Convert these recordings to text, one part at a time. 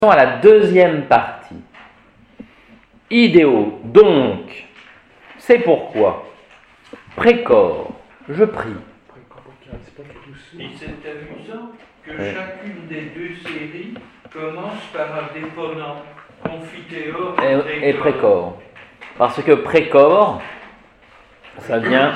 À la deuxième partie. Idéo, donc, c'est pourquoi. Précor, je prie. Et c'est amusant que chacune des deux séries commence par un déponent, confiteor Et précor. Parce que précor, ça vient.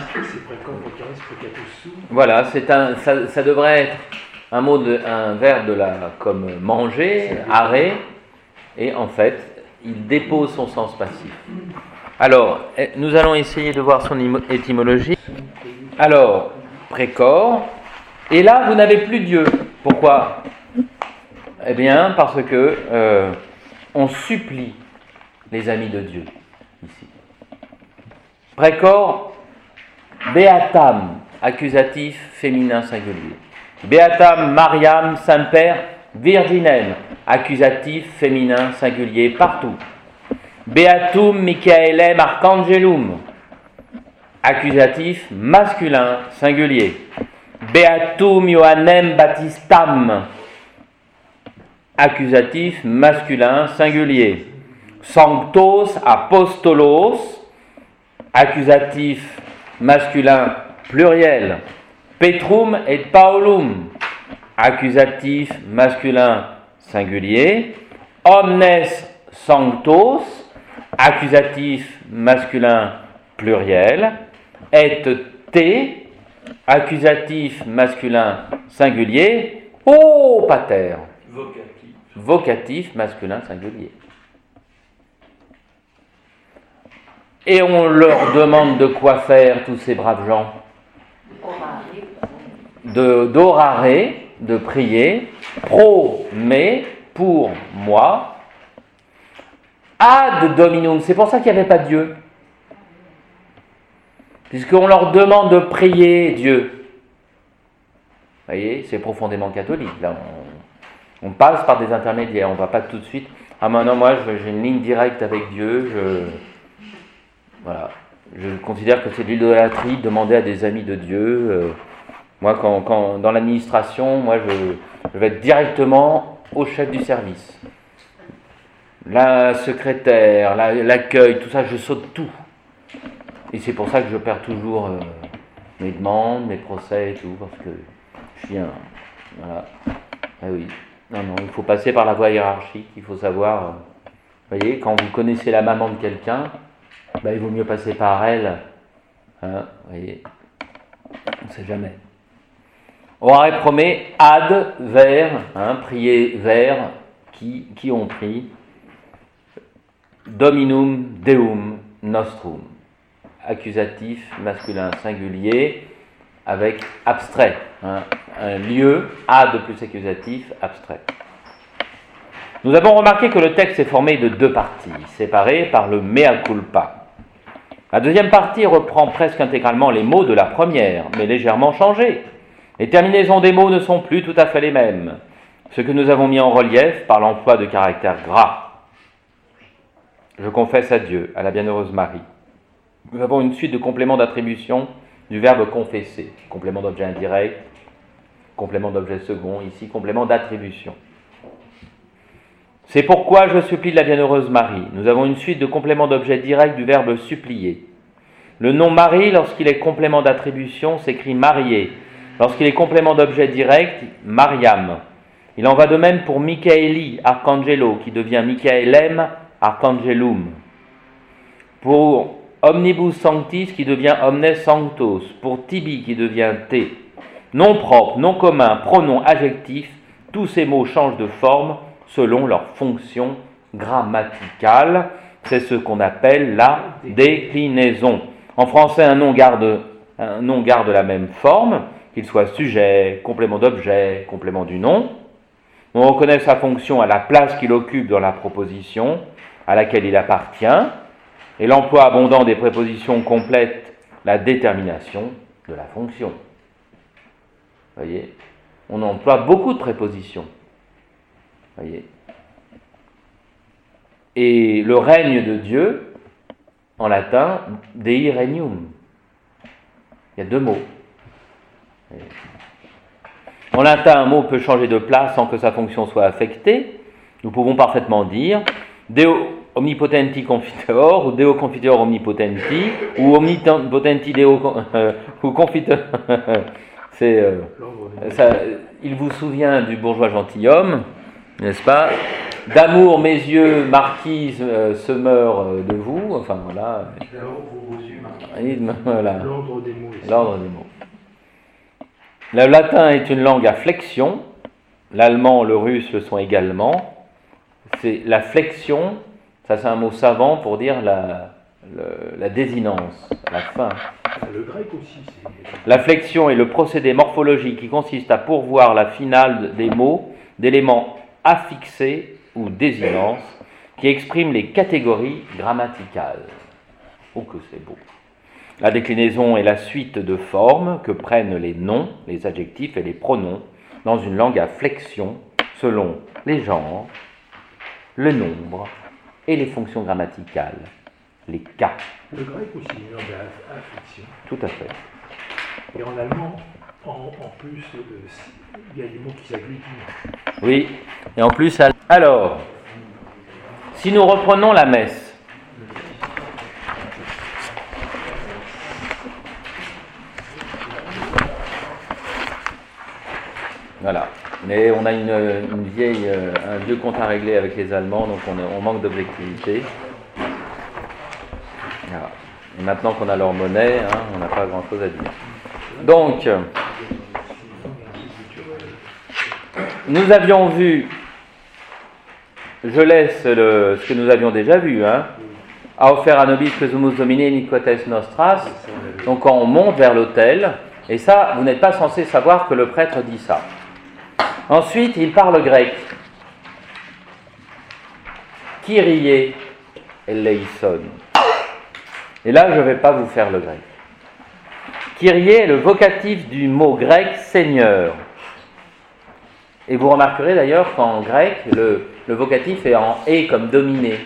Voilà, ça devrait être un verbe comme manger, arrêt, et en fait, il dépose son sens passif. Alors, nous allons essayer de voir son étymologie. Alors, précor, et là, vous n'avez plus Dieu. Pourquoi ? Eh bien, parce que on supplie les amis de Dieu, ici. Précor, beatam, accusatif féminin singulier. Beatam Mariam Saint-Père Virginem, accusatif féminin singulier partout. Beatum Michaelem Archangelum, accusatif masculin singulier. Beatum Ioannem Baptistam, accusatif masculin singulier. Sanctos Apostolos, accusatif masculin pluriel. Petrum et Paulum, accusatif masculin singulier. Omnes sanctos, accusatif masculin pluriel. Et te, accusatif masculin singulier. Oh, pater, vocatif masculin singulier. Et on leur demande de quoi faire, tous ces braves gens ? D'orare, de prier, pro, mais, pour moi, ad dominum, c'est pour ça qu'il n'y avait pas Dieu. Puisqu'on leur demande de prier Dieu. Vous voyez, c'est profondément catholique. Là, on passe par des intermédiaires, on ne va pas tout de suite. Ah non, moi j'ai une ligne directe avec Dieu, voilà. Je considère que c'est de l'idolâtrie de demander à des amis de Dieu. Moi, quand dans l'administration, moi, je vais être directement au chef du service. La secrétaire, l'accueil, tout ça, je saute tout. Et c'est pour ça que je perds toujours mes demandes, mes procès et tout, parce que je suis un... Voilà. Ah oui. Non, il faut passer par la voie hiérarchique, il faut savoir... vous voyez, quand vous connaissez la maman de quelqu'un, il vaut mieux passer par elle. Hein, vous voyez, on ne sait jamais. Orare promet ad vers, prier vers, qui ont pris, dominum deum nostrum, accusatif masculin singulier avec abstrait, un lieu, ad plus accusatif, abstrait. Nous avons remarqué que le texte est formé de deux parties, séparées par le mea culpa. La deuxième partie reprend presque intégralement les mots de la première, mais légèrement changés. Les terminaisons des mots ne sont plus tout à fait les mêmes, ce que nous avons mis en relief par l'emploi de caractères gras. Je confesse à Dieu, à la bienheureuse Marie. Nous avons une suite de compléments d'attribution du verbe confesser. Complément d'objet indirect, complément d'objet second, ici complément d'attribution. C'est pourquoi je supplie de la bienheureuse Marie. Nous avons une suite de compléments d'objet direct du verbe supplier. Le nom Marie, lorsqu'il est complément d'attribution, s'écrit marié. Lorsqu'il est complément d'objet direct, Mariam. Il en va de même pour Michaeli, Arcangelo, qui devient Michaelem, Arcangelum. Pour Omnibus Sanctis, qui devient Omnes Sanctos. Pour Tibi, qui devient T. Nom propre, nom commun, pronom, adjectif, tous ces mots changent de forme selon leur fonction grammaticale. C'est ce qu'on appelle la déclinaison. En français, un nom garde la même forme, qu'il soit sujet, complément d'objet, complément du nom. On reconnaît sa fonction à la place qu'il occupe dans la proposition à laquelle il appartient, et l'emploi abondant des prépositions complète la détermination de la fonction. Vous voyez, on emploie beaucoup de prépositions. Voyez. Et le règne de Dieu, en latin, Dei regnum. Il y a deux mots. En latin, un mot peut changer de place sans que sa fonction soit affectée. Nous pouvons parfaitement dire Deo omnipotenti confiteor, ou Deo confiteor omnipotenti, ou omnipotenti Deo ou confiteor. Il vous souvient du bourgeois gentilhomme, n'est-ce pas? D'amour, mes yeux, marquise, se meurent de vous. Enfin voilà. Voilà. L'ordre des mots. L'ordre des mots. Le latin est une langue à flexion. L'allemand, le russe le sont également. C'est la flexion, ça c'est un mot savant pour dire la désinence, la fin. Le grec aussi. La flexion est le procédé morphologique qui consiste à pourvoir la finale des mots d'éléments affixés ou désinences qui expriment les catégories grammaticales. Oh que c'est beau! La déclinaison est la suite de formes que prennent les noms, les adjectifs et les pronoms dans une langue à flexion selon les genres, le nombre et les fonctions grammaticales, les cas. Le grec aussi, une langue à flexion. Tout à fait. Et en allemand, en plus, il y a des mots qui s'agglutinent. Oui, et en plus, alors, si nous reprenons la messe, voilà. Mais on a un vieux compte à régler avec les Allemands, donc on manque d'objectivité. Voilà. Et maintenant qu'on a leur monnaie, on n'a pas grand-chose à dire. Donc, nous avions vu, je laisse ce que nous avions déjà vu, a offert à nobis presumus domine iniquates nostras, donc quand on monte vers l'autel, et ça, vous n'êtes pas censé savoir que le prêtre dit ça. Ensuite, il parle grec. Kyrie eleison. Et là, je ne vais pas vous faire le grec. Kyrie est le vocatif du mot grec Seigneur. Et vous remarquerez d'ailleurs qu'en grec, le vocatif est en et comme dominé.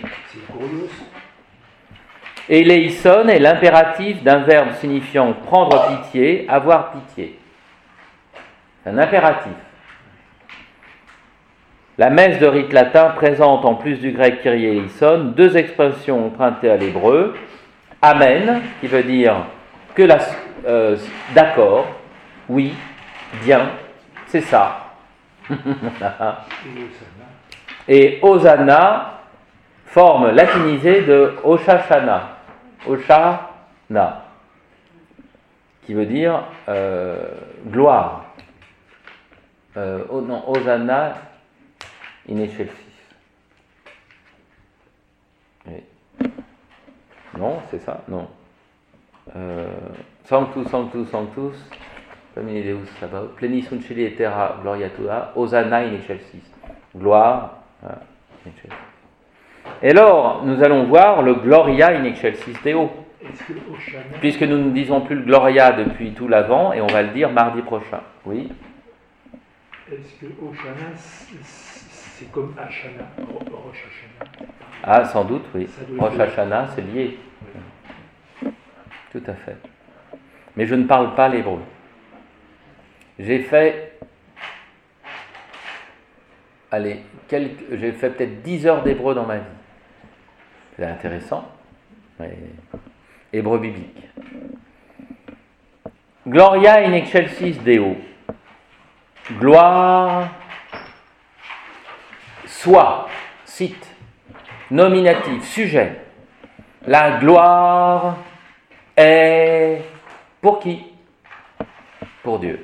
Eleison est l'impératif d'un verbe signifiant prendre pitié, avoir pitié. C'est un impératif. La messe de rite latin présente, en plus du grec Kyrie eleison, deux expressions empruntées à l'hébreu. Amen, qui veut dire que d'accord, oui, bien, c'est ça. Et Hosanna, forme latinisée de Hoshashana. Hoshana, qui veut dire gloire. Hosanna in excelsis. Oui. Non, c'est ça? Non. Sanctus, sanctus, sanctus, Domine Deus Sabaoth, plenis sunt celi et terra gloria tua, Hosanna in excelsis. Gloire, in excelsis. Et alors, nous allons voir le Gloria in excelsis Deo. Puisque nous ne disons plus le Gloria depuis tout l'avant, et on va le dire mardi prochain. Oui? Est-ce que Hoshana, c'est comme Hashana, Rosh Hashana? Ah, sans doute, oui. Rosh Hashana, c'est lié. Tout à fait. Mais je ne parle pas l'hébreu. J'ai fait peut-être 10 heures d'hébreu dans ma vie. C'est intéressant. Mais hébreu biblique. Gloria in excelsis Deo. Gloire, soit, cite, nominatif, sujet. La gloire est pour qui? Pour Dieu.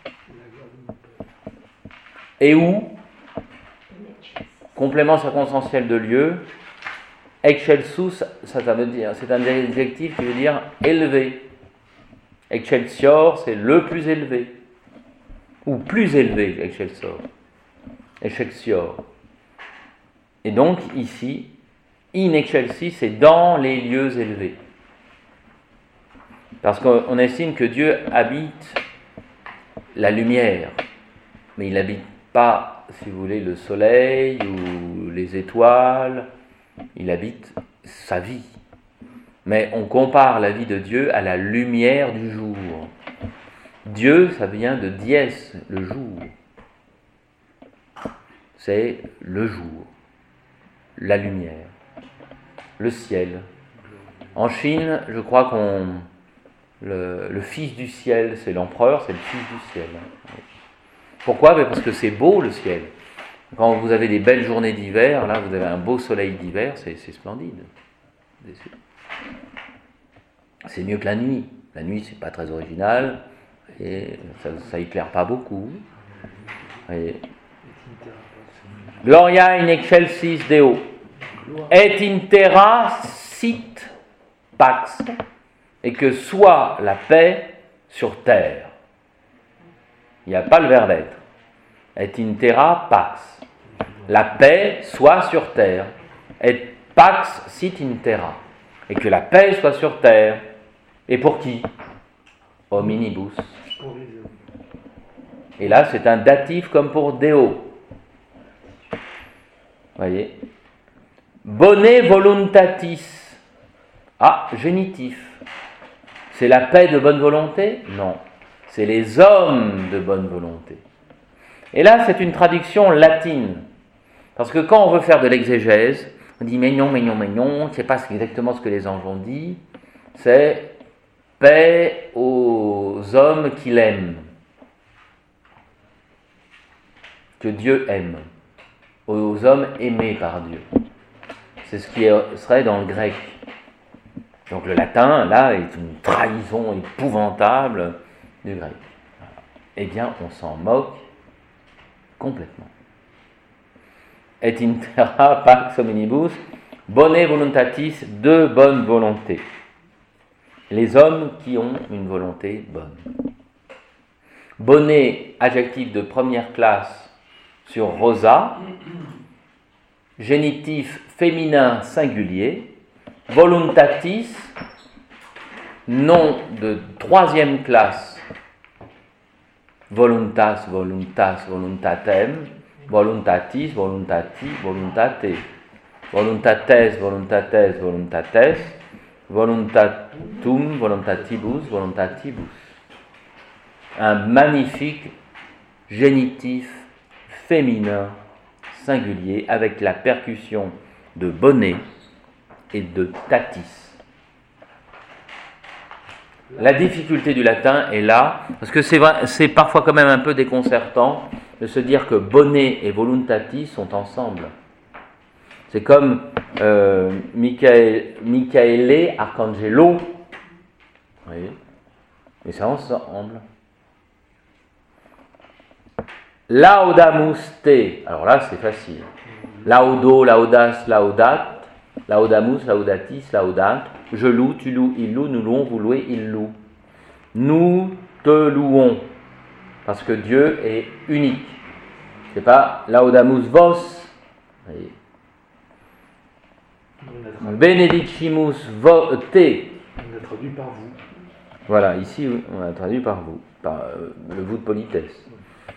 Et où? Complément circonstanciel de lieu. Excelsus, ça veut dire, c'est un adjectif qui veut dire élevé. Excelsior, c'est le plus élevé. Ou plus élevé, Excelsior. Excelsior. Et donc, ici, in excelsis, c'est dans les lieux élevés. Parce qu'on estime que Dieu habite la lumière, mais il n'habite pas, si vous voulez, le soleil ou les étoiles, il habite sa vie. Mais on compare la vie de Dieu à la lumière du jour. Dieu, ça vient de dies, le jour. C'est le jour. la lumière, le ciel. En Chine, je crois le fils du ciel, c'est l'empereur, c'est le fils du ciel. Pourquoi? Parce que c'est beau le ciel. Quand vous avez des belles journées d'hiver, là vous avez un beau soleil d'hiver, c'est splendide. C'est mieux que la nuit. La nuit, c'est pas très original et ça éclaire pas beaucoup. Voyez. Gloria in excelsis Deo et in terra sit pax, et que soit la paix sur terre. Il n'y a pas le verbe être. Et in terra pax. La paix soit sur terre. Et pax sit in terra. Et que la paix soit sur terre. Et pour qui? Hominibus. Et là, c'est un datif comme pour Deo. Voyez. Bone voluntatis. Ah, génitif. C'est la paix de bonne volonté? Non. C'est les hommes de bonne volonté. Et là, c'est une traduction latine. Parce que quand on veut faire de l'exégèse, on dit mignon, mignon, mignon, c'est pas exactement ce que les anges ont dit, c'est paix aux hommes qu'il aime, que Dieu aime, aux hommes aimés par Dieu. C'est ce qui serait dans le grec. Donc le latin, là, est une trahison épouvantable du grec. Eh bien, on s'en moque complètement. Et in terra pax hominibus, bone voluntatis, de bonne volonté. Les hommes qui ont une volonté bonne. Bonnet, adjectif de première classe sur rosa, génitif féminin singulier, voluntatis, nom de troisième classe, voluntas, voluntas, voluntatem, voluntatis, voluntati, voluntate, voluntates, voluntates, voluntates, voluntatum, voluntatibus, voluntatibus. Un magnifique génitif féminin singulier avec la percussion de bonnet et de tatis. La difficulté du latin est là, parce que c'est parfois quand même un peu déconcertant de se dire que bonnet et voluntatis sont ensemble. C'est comme Michaele Arcangelo, vous voyez, mais ça ensemble. Laudamus te, alors là c'est facile. Laudo, laudas, laudat, laudamus, laudatis, laudant. Je loue, tu loues, il loue, nous louons, vous louez, il loue. Nous te louons, parce que Dieu est unique. C'est pas laudamus vos. Voyez. Benedicimus te. On a traduit par vous. Voilà, ici on a traduit par vous, par le vous de politesse.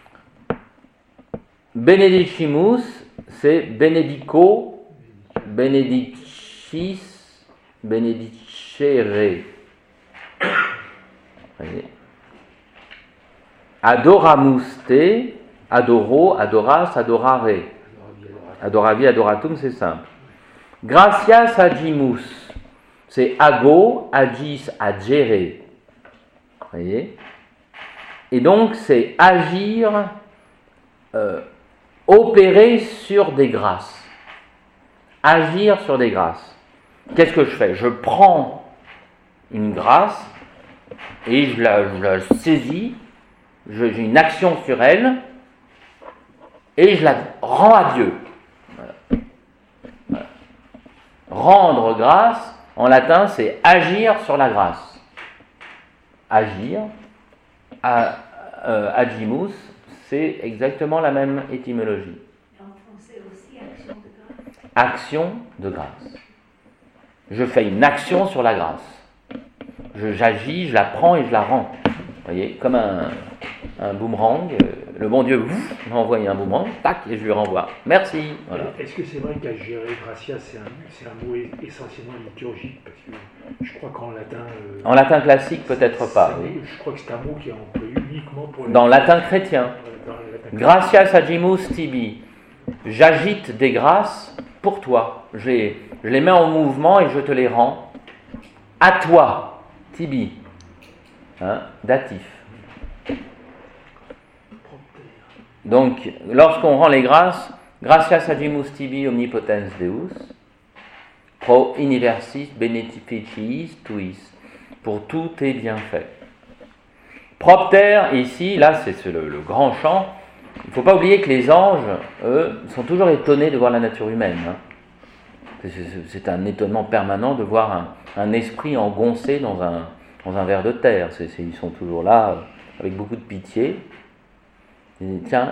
Benedicimus, c'est benedico, benedicis, benedicere. Voyez. Adoramus te, adoro, adoras, adorare. Adoravi, adoratum, c'est simple. Gratias agimus, c'est ago, agis, agere. Voyez. Et donc c'est agir, opérer sur des grâces. Agir sur des grâces. Qu'est-ce que je fais? Je prends une grâce et je la saisis, j'ai une action sur elle et je la rends à Dieu. Voilà. Voilà. Rendre grâce, en latin, c'est agir sur la grâce. Agir, agimus, c'est exactement la même étymologie. Et en français aussi, action de grâce. Action de grâce. Je fais une action sur la grâce. J'agis, je la prends et je la rends. Vous voyez, comme un boomerang. Le bon Dieu m'a envoyé un boomerang, tac, et je lui renvoie. Merci. Voilà. Est-ce que c'est vrai qu'agere, gratia, c'est un mot essentiellement liturgique? Parce que je crois qu'en latin... en latin classique, peut-être pas. Oui. Je crois que c'est un mot qui est employé uniquement pour... Dans le latin chrétien. Dans le latin Gratias agimus tibi. J'agite des grâces pour toi. Je les mets en mouvement et je te les rends. À toi, tibi. Hein, datif. Donc, lorsqu'on rend les grâces, gratias agimus tibi omnipotens Deus, pro universis beneficiis tuis, pour tous tes bienfaits. Propter, ici, là c'est le grand chant. Il ne faut pas oublier que les anges, eux, sont toujours étonnés de voir la nature humaine. Hein. C'est un étonnement permanent de voir un esprit engoncé dans un ver de terre. Ils sont toujours là, avec beaucoup de pitié. Et, tiens,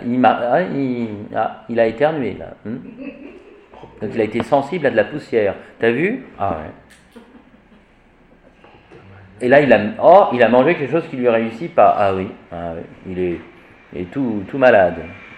il a éternué, là. Donc il a été sensible à de la poussière. T'as vu? Ah ouais. Et là, il a mangé quelque chose qui lui réussit pas. Ah oui. Il est tout malade.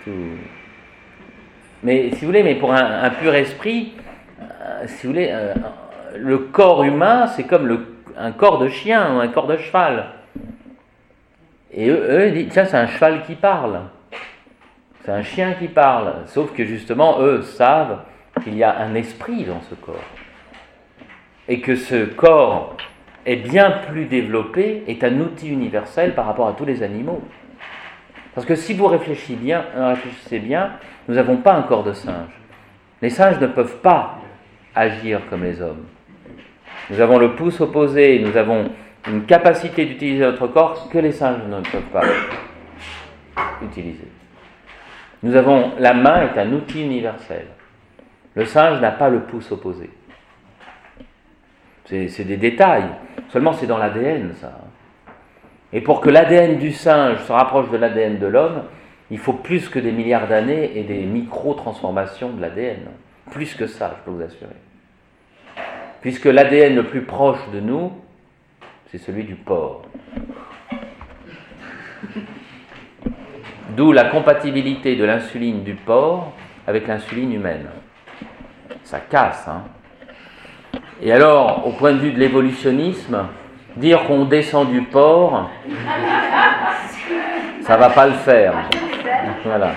Mais si vous voulez, pour un pur esprit, si vous voulez, le corps humain, c'est comme un corps de chien ou un corps de cheval. Et eux ils disent, tiens, c'est un cheval qui parle. C'est un chien qui parle. Sauf que justement, eux savent qu'il y a un esprit dans ce corps. Et que ce corps est bien plus développé, est un outil universel par rapport à tous les animaux. Parce que si vous réfléchissez bien, nous n'avons pas un corps de singe. Les singes ne peuvent pas agir comme les hommes. Nous avons le pouce opposé, nous avons une capacité d'utiliser notre corps que les singes ne peuvent pas utiliser. La main est un outil universel. Le singe n'a pas le pouce opposé. C'est des détails. Seulement c'est dans l'ADN, ça. Et pour que l'ADN du singe se rapproche de l'ADN de l'homme, il faut plus que des milliards d'années et des micro-transformations de l'ADN. Plus que ça, je peux vous assurer. Puisque l'ADN le plus proche de nous, c'est celui du porc. D'où la compatibilité de l'insuline du porc avec l'insuline humaine. Ça casse, hein. Et alors, au point de vue de l'évolutionnisme, dire qu'on descend du porc, ça va pas le faire. Voilà.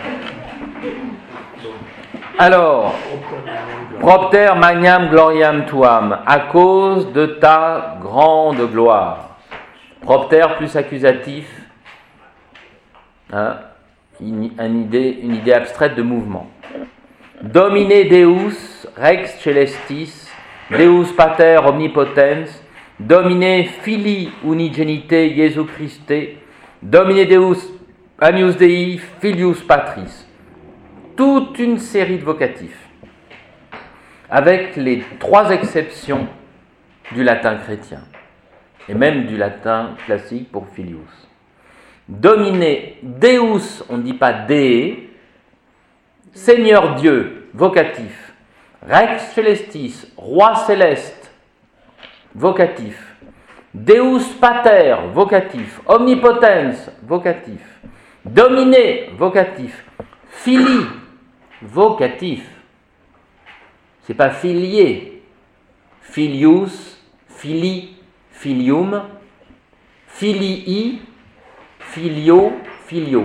Alors, propter magnam gloriam tuam, à cause de ta grande gloire. Propter plus accusatif, hein, une idée abstraite de mouvement. Domine Deus, rex celestis, Deus pater omnipotens, Domine Filii unigenite Jesu Christe, Domine Deus Agnus Dei Filius Patris. Toute une série de vocatifs, avec les 3 exceptions du latin chrétien, et même du latin classique pour Filius. Domine Deus, on ne dit pas Dei, Seigneur Dieu, vocatif. Rex celestis, roi céleste, vocatif. Deus pater, vocatif. Omnipotens, vocatif. Domine, vocatif. Filii, vocatif. C'est pas filié. Filius, fili, filium. Filii, filio, filio.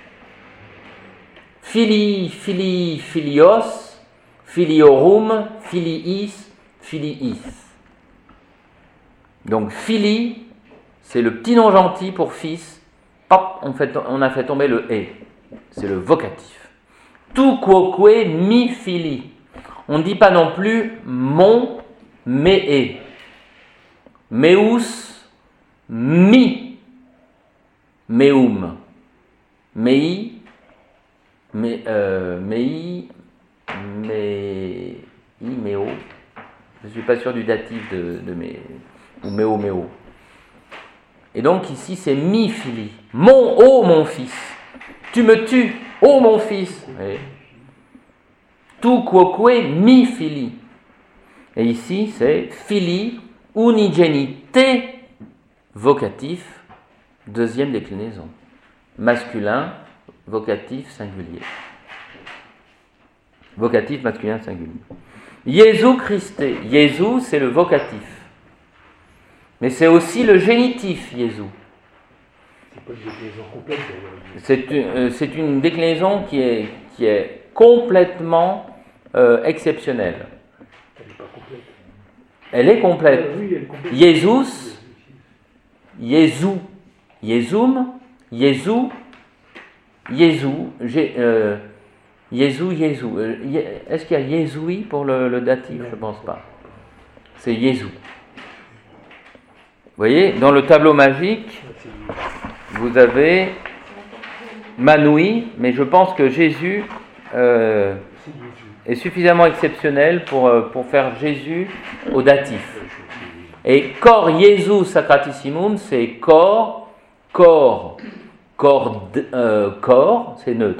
Filii, filii, filios. Filiorum, filiis, filiis. Donc fili, c'est le petit nom gentil pour fils. Hop, on a fait tomber le et. C'est le vocatif. Tu quoque mi fili. On ne dit pas non plus mon mea. Meus mi meum. Mei méo. Je ne suis pas sûr du datif de mes. Ou méo. Et donc ici c'est mi fili. Mon fils. Tu me tues, ô mon fils. Oui. Tu quoque mi fili. Et ici c'est fili unigenite vocatif, deuxième déclinaison. Masculin, vocatif, singulier. Vocatif masculin singulier. Jésus Christe. Jésus, c'est le vocatif. Mais c'est aussi le génitif, Jésus. C'est pas une déclinaison complète d'ailleurs. C'est une déclinaison qui est complètement exceptionnelle. Elle n'est pas complète. Elle est complète. Oui, elle est complète. Jésus, Jésus, Jésum, Jésus, Jésus, Jésus, Jésus. Est-ce qu'il y a Jésus pour le datif? Je ne pense pas. C'est Jésus. Vous voyez, dans le tableau magique, vous avez Manoui, mais je pense que Jésus est suffisamment exceptionnel pour faire Jésus au datif. Et cor Jésus sacratissimum, c'est corps, c'est neutre.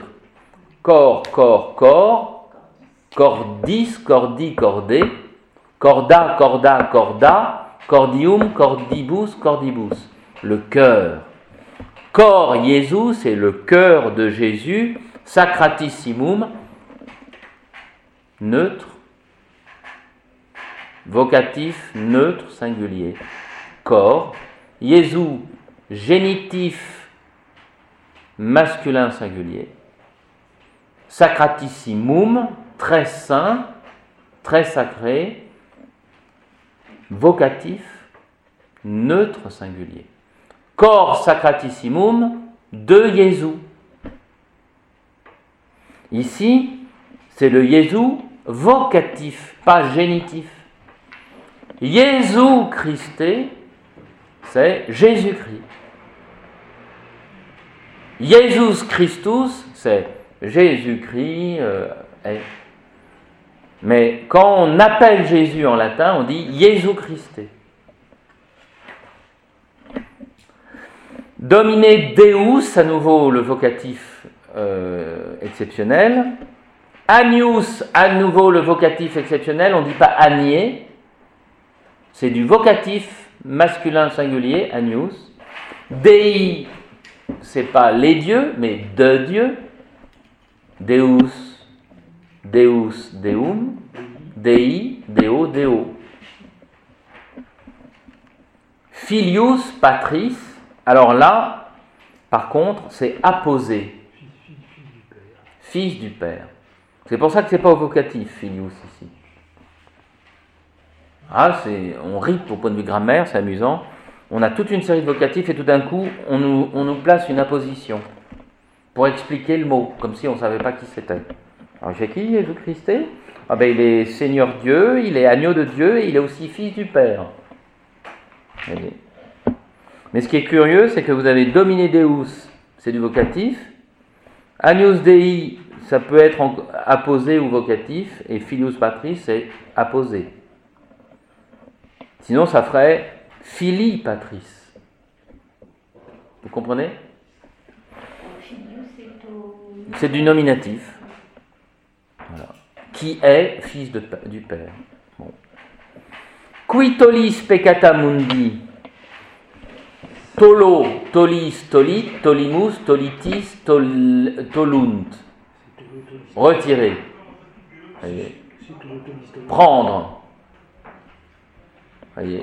Corps, cordis, cordi, cordé, corda, cordium, cordibus, le cœur. Cor Jésus, c'est le cœur de Jésus, sacratissimum, neutre, vocatif, neutre, singulier. Corps, Jésus, génitif, masculin, singulier. Sacratissimum, très saint, très sacré, vocatif, neutre, singulier. Cor sacratissimum de Jésus. Ici, c'est le Jésus vocatif, pas génitif. Jésus Christé, c'est Jésus-Christ. Jésus Christus, c'est Jésus-Christ. Mais quand on appelle Jésus en latin, on dit Jésus Christé. Domine Deus, à nouveau le vocatif exceptionnel. Agnus, à nouveau le vocatif exceptionnel, on ne dit pas agné, c'est du vocatif masculin singulier, agnus. Dei, c'est pas les dieux, mais de Dieu. Deus, Deus, Deum. Dei, Deo, Deo. Filius, Patris. Alors là, par contre, c'est apposé. Fils du Père. C'est pour ça que c'est pas au vocatif, filius, ici. Ah, on rit au point de vue grammaire, c'est amusant. On a toute une série de vocatifs et tout d'un coup, on nous place une apposition pour expliquer le mot, comme si on ne savait pas qui c'était. Alors j'ai qui, Jésus-Christ? Ah ben il est Seigneur Dieu, il est agneau de Dieu et il est aussi fils du Père. Mais ce qui est curieux, c'est que vous avez Domine Deus, c'est du vocatif. Agnus Dei, ça peut être apposé ou vocatif, et Filius Patris, c'est apposé. Sinon, ça ferait Filii Patris. Vous comprenez? C'est du nominatif. Voilà. Qui est fils du Père. Bon. Qui tollis peccata mundi? Tolo, tolis, tolit, tolimus, tolitis, tolunt. Retirer. Voyez. Prendre. Voyez.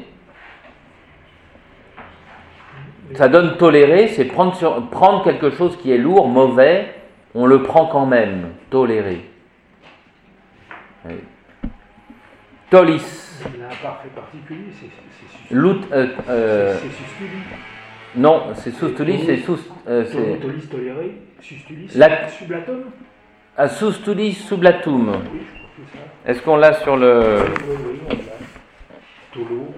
Ça donne tolérer, c'est prendre quelque chose qui est lourd, mauvais, on le prend quand même. Tolérer. Voyez. Tolis. L'imparfait particulier, c'est sustulis. Non, c'est sustulis, c'est sus. Tolis toléré, sustulis, sublatum. Sustulis sublatum. Oui, je crois que c'est ça. Est-ce qu'on l'a sur le. Oui, on l'a. Tolo.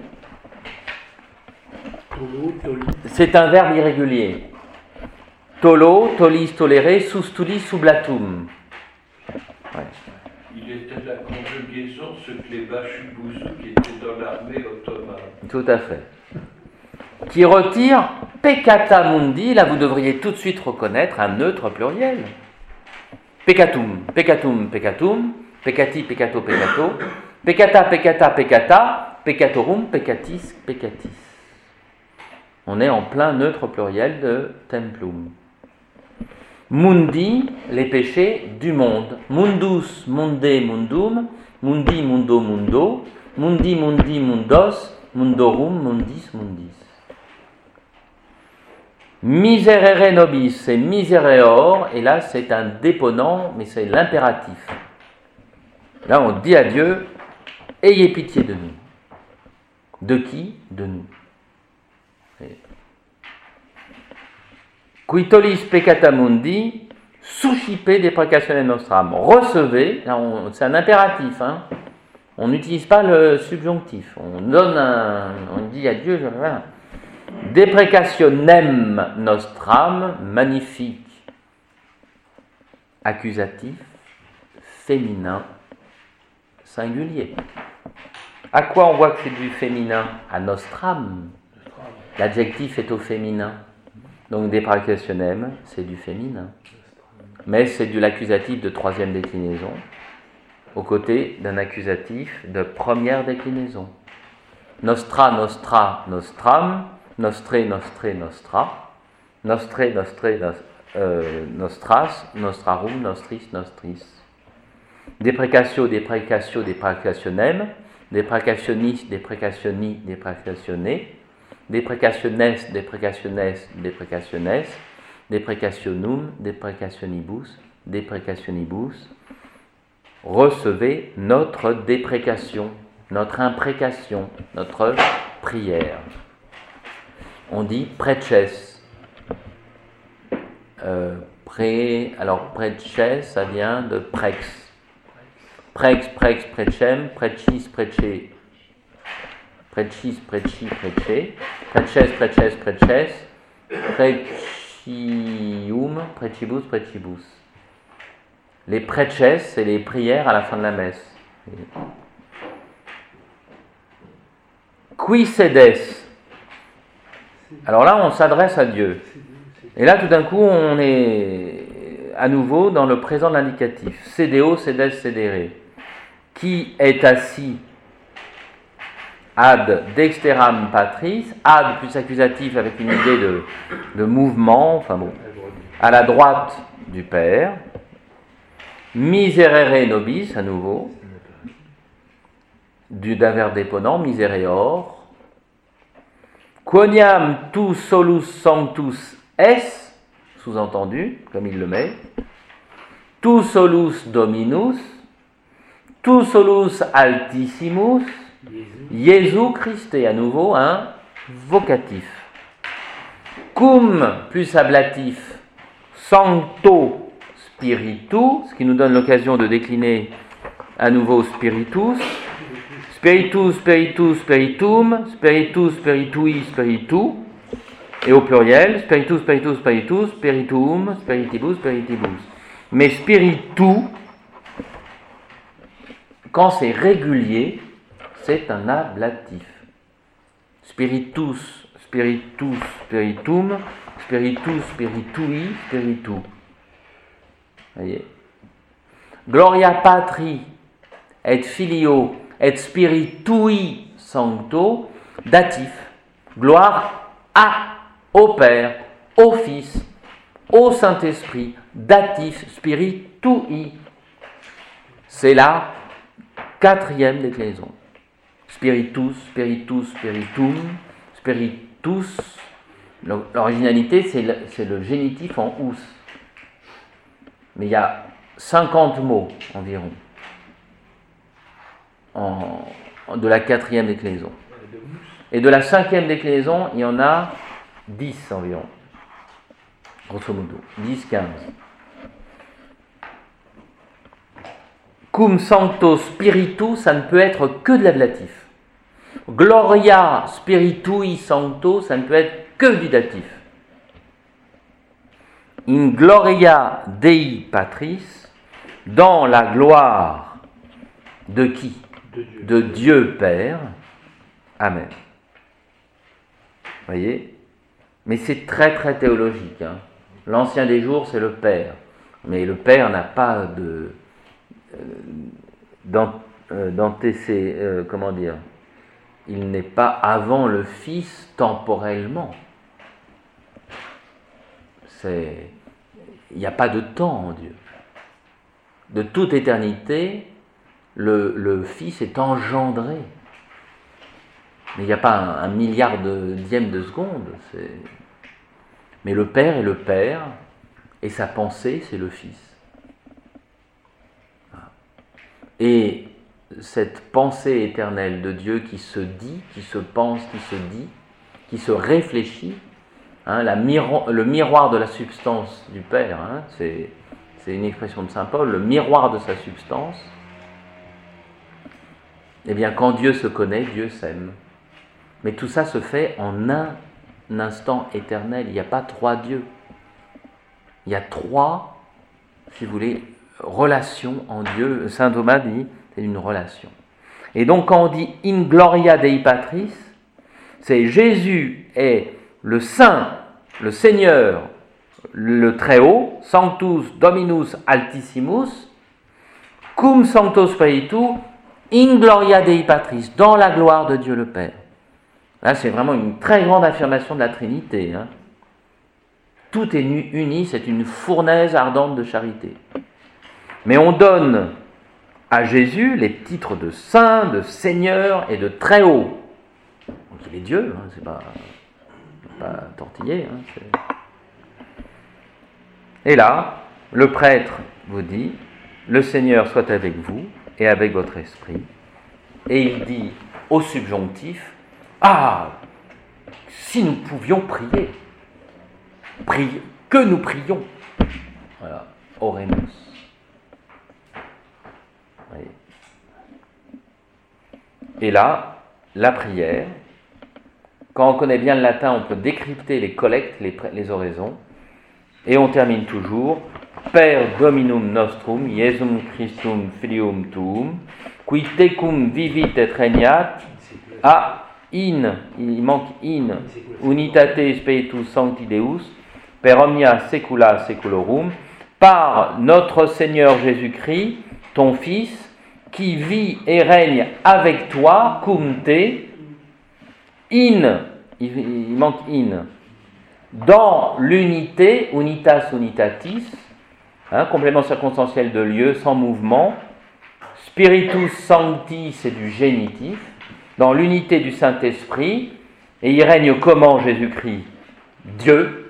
Tolo, tolis. C'est un verbe irrégulier. Tolo, tolis, toléré, sustulis sublatum. Ouais. Il était la conjugaison ce que les Bachubouzou qui étaient dans l'armée ottomane. Tout à fait. Qui retire peccata mundi, là vous devriez tout de suite reconnaître un neutre pluriel. Peccatum, peccatum, peccatum, peccati, peccato, peccato, peccata, peccata, peccata, peccatorum, peccatis, peccatis. On est en plein neutre pluriel de templum. Mundi, les péchés du monde. Mundus, munde, mundum, mundi, mundo, mundo, mundi, mundi, mundos, mundorum, mundis, mundis. Miserere nobis, c'est misereor, et là c'est un déponent, mais c'est l'impératif. Là, on dit à Dieu, ayez pitié de nous. De qui? De nous. Quitolis peccata mundi, suscipe deprecationem nostram. Recevez, c'est un impératif, hein. On n'utilise pas le subjonctif. On dit à Dieu, voilà. Deprecationem nostram, magnifique. Accusatif, féminin, singulier. À quoi on voit que c'est du féminin? À nostram. L'adjectif est au féminin. Donc deprecationem, c'est du féminin. Mais c'est de l'accusatif de troisième déclinaison, aux côtés d'un accusatif de première déclinaison. Nostra, nostra, nostram, nostre, nostre, nostra, nostre, nostre, nostras, nostrarum, nostris, nostris. Deprecatio, deprecatio, deprecationem, deprecationis, deprecationi, deprecationne, deprecationes, deprecationes, deprecationes, deprecationum, deprecationibus, deprecationibus. Recevez notre déprécation, notre imprécation, notre prière. On dit preces. Alors preces, ça vient de prex. Prex, prex, precem, precis, prece. Precis, preci, prece. Preces, preces, preces. Precium, precibus, precibus. Les preces, c'est les prières à la fin de la messe. Qui sedes. Alors là, on s'adresse à Dieu. Et là, tout d'un coup, on est à nouveau dans le présent de l'indicatif. Sedeo, sedes, sedere. Qui est assis ad dexteram patris, ad plus accusatif avec une idée de mouvement, enfin bon, à la droite du Père. Miserere nobis, à nouveau, d'un verbe déponent, misereor. Quoniam tu solus sanctus es, sous-entendu, comme il le met, tu solus dominus, tu solus altissimus, Jésus Christ, à nouveau un vocatif. Cum plus ablatif, sancto spiritu, ce qui nous donne l'occasion de décliner à nouveau spiritus, spiritus, spiritus, spiritum, spiritus, spiritui, spiritu, et au pluriel, spiritus, spiritus, spiritus, spiritum, spiritibus, spiritibus. Mais spiritu, quand c'est régulier, c'est un ablatif. Spiritus, spiritus, spiritum, spiritus, spiritui, spiritu. Voyez. Gloria patri et filio et spiritui sancto, datif. Gloire au Père, au Fils, au Saint-Esprit, datif, spiritui. C'est la quatrième déclinaison. Spiritus, spiritus, spiritum, spiritus. L'originalité, c'est le génitif en ous. Mais il y a 50 mots environ de la quatrième déclinaison. Et de la cinquième déclinaison, il y en a 10 environ. Grosso modo, 10, 15. Cum sancto spiritu, ça ne peut être que de l'ablatif. Gloria spiritui sancto, ça ne peut être que du datif. In gloria Dei Patris, dans la gloire de qui? De Dieu Père. Amen. Voyez? Mais c'est très très théologique. Hein. L'ancien des jours, c'est le Père. Mais le Père n'a pas comment dire? Il n'est pas avant le Fils temporellement. Il n'y a pas de temps en Dieu. De toute éternité, le Fils est engendré. Mais il n'y a pas un milliard de dixième de seconde. Mais le Père est le Père, et sa pensée, c'est le Fils. Et cette pensée éternelle de Dieu qui se dit, qui se pense, qui se dit, qui se réfléchit, hein, le miroir de la substance du Père, hein, c'est une expression de saint Paul, le miroir de sa substance. Eh bien, quand Dieu se connaît, Dieu s'aime. Mais tout ça se fait en un instant éternel. Il n'y a pas trois dieux. Il y a trois, si vous voulez, relations en Dieu. Saint Thomas dit, c'est une relation. Et donc, quand on dit « in gloria Dei Patris », c'est Jésus est le Saint, le Seigneur, le Très-Haut, Sanctus Dominus Altissimus, cum Sancto Spiritu, in gloria Dei Patris, dans la gloire de Dieu le Père. Là, c'est vraiment une très grande affirmation de la Trinité. Hein. Tout est uni, c'est une fournaise ardente de charité. Mais on donne à Jésus les titres de Saint, de Seigneur et de Très-Haut. Donc il est Dieu, hein, c'est pas tortillé. Hein, Et là, le prêtre vous dit, le Seigneur soit avec vous et avec votre esprit. Et il dit au subjonctif, ah, si nous pouvions prier, que nous prions. Voilà, oremus. Voyez. Et là, la prière, quand on connaît bien le latin, on peut décrypter les collectes, les oraisons, et on termine toujours Per Dominum nostrum, Iesum Christum filium tuum, qui tecum vivit et regnat, il manque in, unitate spiritus sancti Deus, per omnia saecula saeculorum, par notre Seigneur Jésus-Christ, ton Fils, qui vit et règne avec toi, cum te, il manque in, dans l'unité, unitas unitatis, complément circonstanciel de lieu, sans mouvement, spiritus sancti, c'est du génitif, dans l'unité du Saint-Esprit, et il règne comment Jésus-Christ ? Dieu,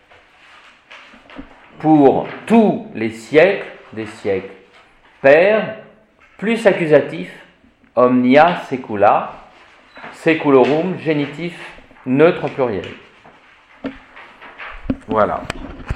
pour tous les siècles des siècles. Père, plus accusatif, omnia saecula, saeculorum, génitif, neutre pluriel. Voilà.